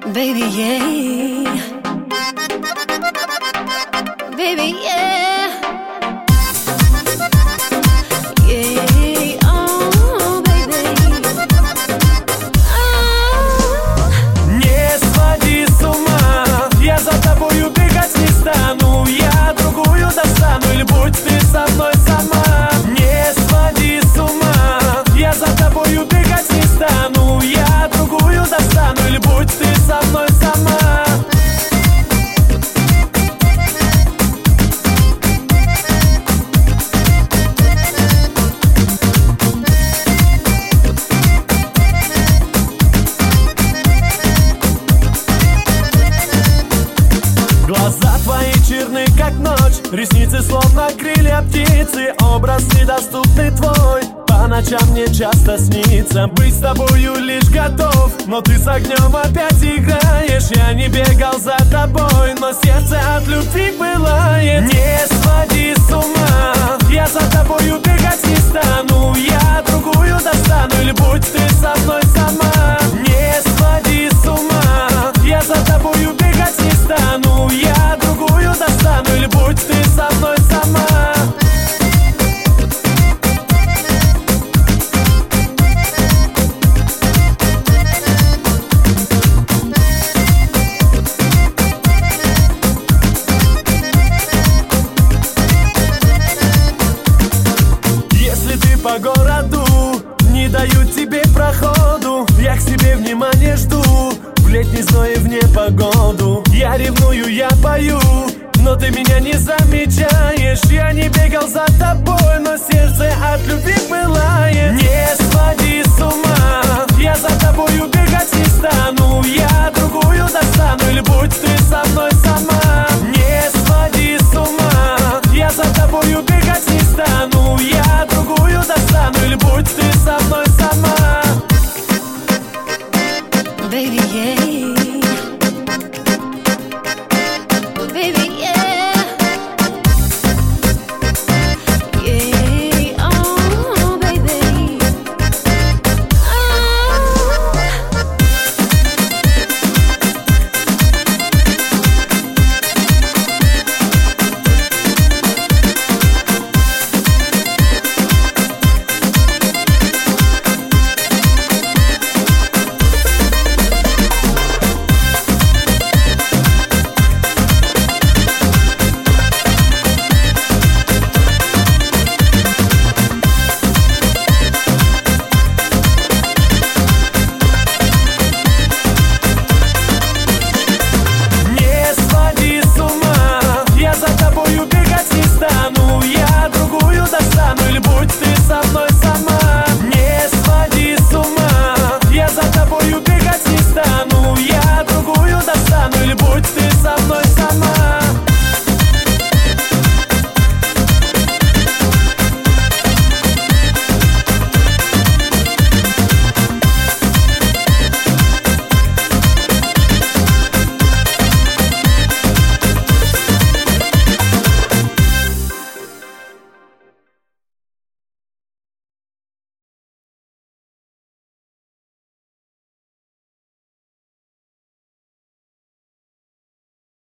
Baby, yeah. Baby, yeah. Yeah, oh, baby. Не своди с ума, я за тобою бегать не стану. Я другую достану, или будь ты со мной сама. Не своди с ума, я за тобою бегать не стану. Я другую достану, или будь ты со мной сама. Глаза твои черны, как ночь, ресницы словно крылья птицы. Образ недоступный твой, по ночам мне часто снится. Быть с тобою лишь готов, но ты с огнем опять играешь. Я не бегал за тобой, но сердце от любви пылает. Не своди с ума, я за тобою бегать не стану. Я другую достану, или будь ты со мной сама. Не своди с ума, я за тобою бегать не стану. Я другую достану, или будь ты со мной сама. Если ты по городу, не дают тебе проходу, я к себе внимание жду в летний зной и в непогоду. Я ревную, я пою, но ты меня не замечаешь. Я не бегал за тобой, но сердце от любви пылает. Не своди с ума, я за тобою бегать не стану.